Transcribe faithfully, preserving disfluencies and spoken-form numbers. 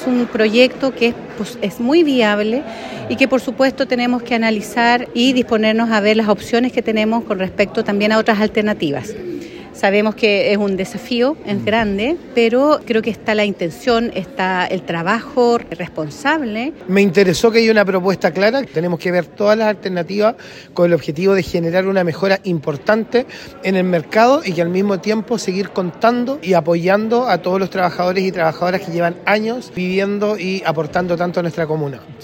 es un proyecto que es, pues, es muy viable y que por supuesto tenemos que analizar y disponernos a ver las opciones que tenemos con respecto también a otras alternativas. Sabemos que es un desafío, es grande, pero creo que está la intención, está el trabajo responsable. Me interesó que hay una propuesta clara, tenemos que ver todas las alternativas con el objetivo de generar una mejora importante en el mercado y que al mismo tiempo seguir contando y apoyando a todos los trabajadores y trabajadoras que llevan años viviendo y aportando tanto a nuestra comuna.